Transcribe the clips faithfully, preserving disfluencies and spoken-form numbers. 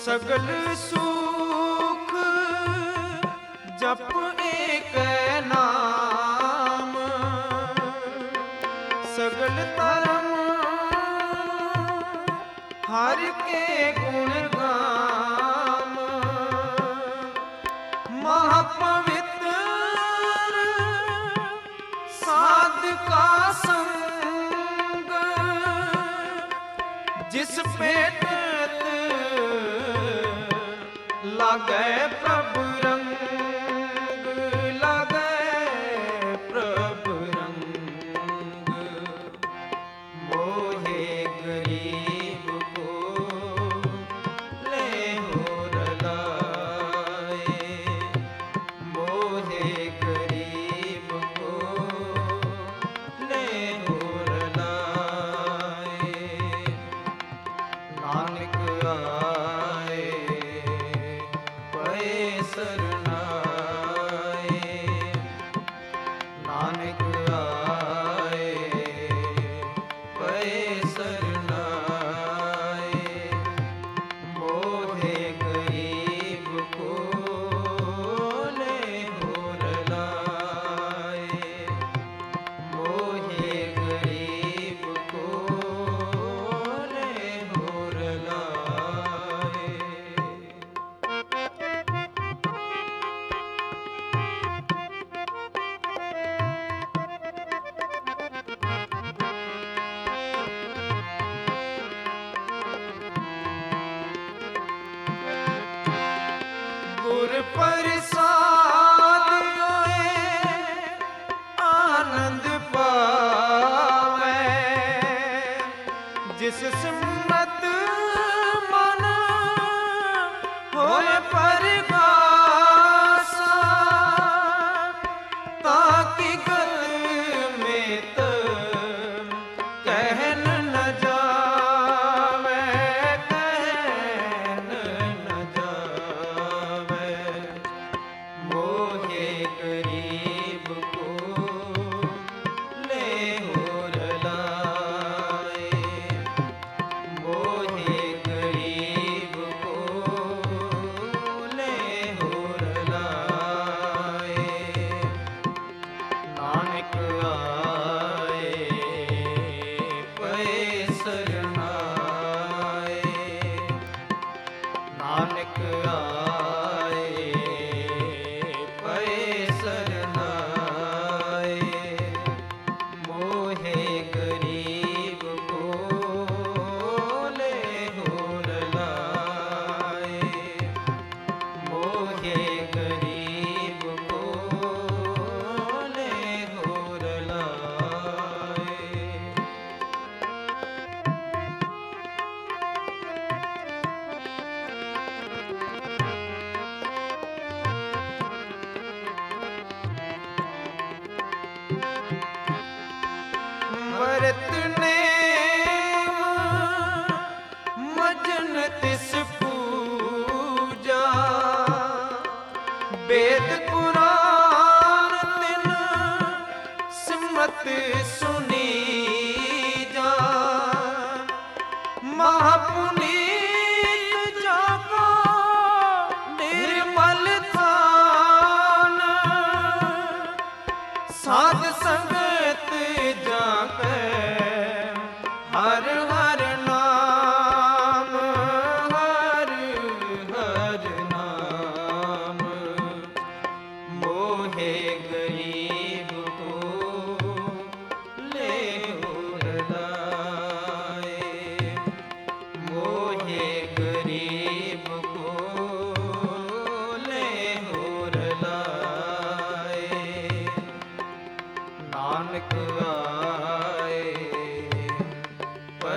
सगल सुख जप एक नाम, सगल धर्म हर के गुण गाम। महापवित्र साध का संग, जिस पेट लागे प्रभु रंग, लागे प्रभु रंग। मोहे गरीब को ले हो रलाए, मोहे गरीब को ले हो रलाए। नानक आए शरणाए, नानक आए पै शरणाए। मोहे गरीब को ले हो रलाए, मोहे गरीब को ले हो रलाए। गुर प्रसाद आनंद पावे, जिस सिमरत मन होए परगासा। ताकि गल में तो कहन न जावे, कहन न जावे। मोहे गरीब को ले हो रलाए, मोहे गरीब को ले हो रलाए। नानक आए पै शरणाए, नानक आए पै शरणाए। मोहे गरीब को ले हो रलाए, मोहे गरीब को ले हो रलाए। व्रत नेम मजन तिस पूजा, वेद पुराण तिन सिमरत सुनी जा। महापुनीत जाको निर्मल थान, साध संगत जाके हर हर नाम, हर हर नाम। मोहे गरीब को ले हो रलाए, मोहे गरीब को ले हो रलाए। नानक आए पै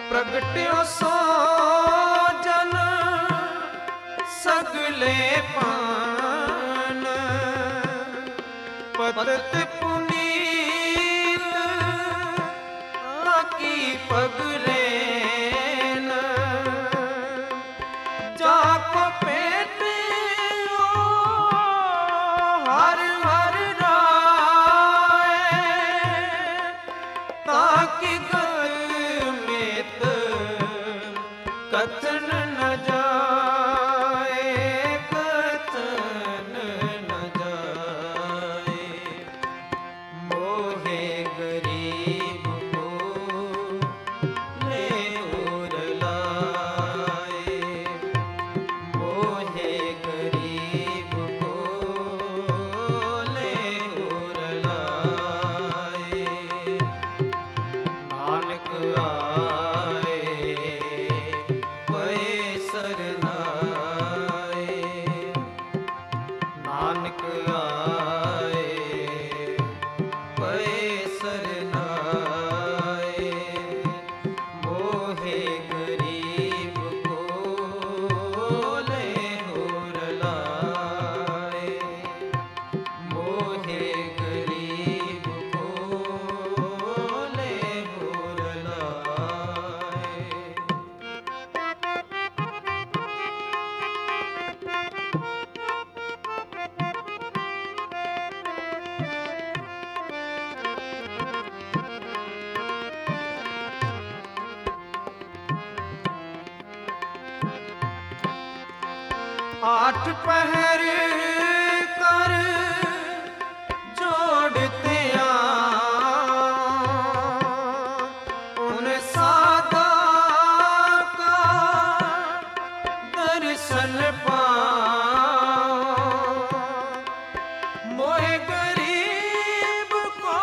प्रगट्यो सो जन सगले पान पतत पुनीत ताकी पगले न जाको पेटे हर हर राय ताकि गल में कथन न जाए कथन न जाए मोहे गरीब को ले और लाए मोहे गरीब को ले और लाए नानक आए नानक आए पए सरनाए मोहे गरीब को ले और लाए मोहे गरीब को ले और लाए। आठ पहर कर जोड़ते उन सादा का दर्शन पाओ मोहे गरीब को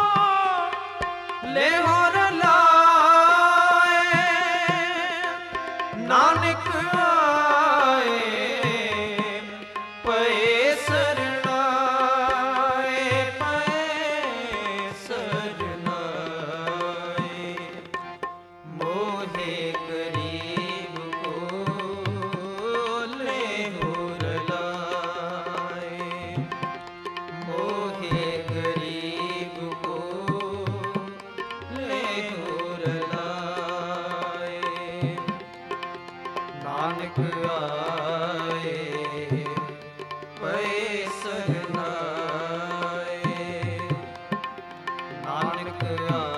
ले और लाए नानक नानक आए पए सरनाए नानक आए